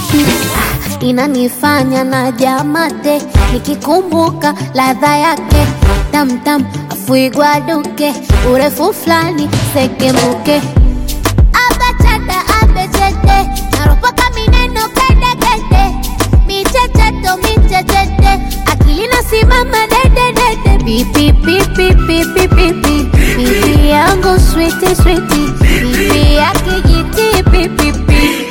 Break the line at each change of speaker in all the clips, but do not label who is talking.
inanifanya na jamate, nikikumbuka ladha yake tam tam, afuigwa duke, urefu flani sekemuke. Abachada abechete, naropoka mineno kede kede, michecheto michechete, akili nasimama dede dede. Pipi pipi pipi pipi, pipi yangu sweetie sweetie, pipi yake jiti pipi pipi.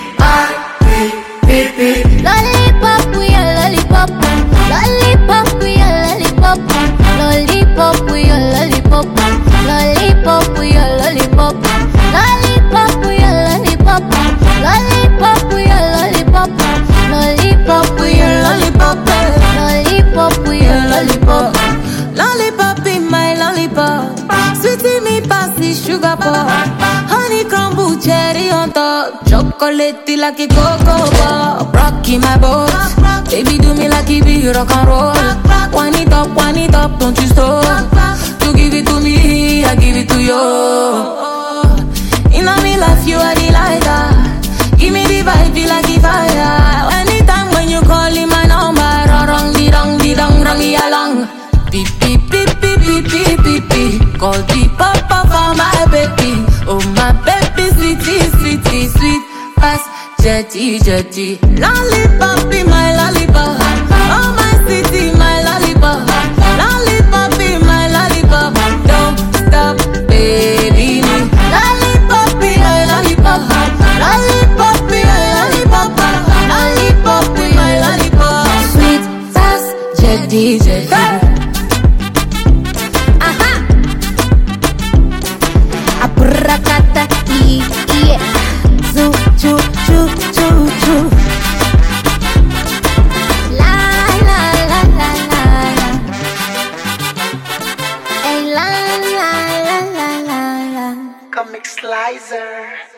Lollipop, we a lollipop. Lollipop, we a lollipop. Lollipop, we a lollipop. Lollipop, we a lollipop. Lollipop, we a lollipop. Lollipop, we a lollipop. Lollipop, we a lollipop. Lollipop, we a lollipop.
Lollipop in my lollipop. Sweetie me pass the sugar pop. Honey crumble cherry on top. Chocolate like a cocoa pop. Rocky my boat. Baby do me like it be rock and roll. Wind it up, don't you stop. You give it to me, I give it to you. In a me life you are the lighter. Give me the vibe, feel like the fire. Anytime when you call in my number, rong di dong, rong along. Beep beep beep beep beep beep beep beep. Call the papa for my baby. Oh my baby, sweetie, sweetie, sweet pass, jetty, jetty. Lollipop in my lollipop. Oh my sweetie, my lollipop. Lollipop in my lollipop. Don't stop, baby. Lollipop in my lollipop. Lollipop in my lollipop. Lollipop in my lollipop.
Sweet pass,
Jetty, jetty.
Abracata, yeah. Zoo, choo, choo, choo, choo. La, la, la, la, la, la. Hey, la, la, la, la, la, la.
Comic Slicer.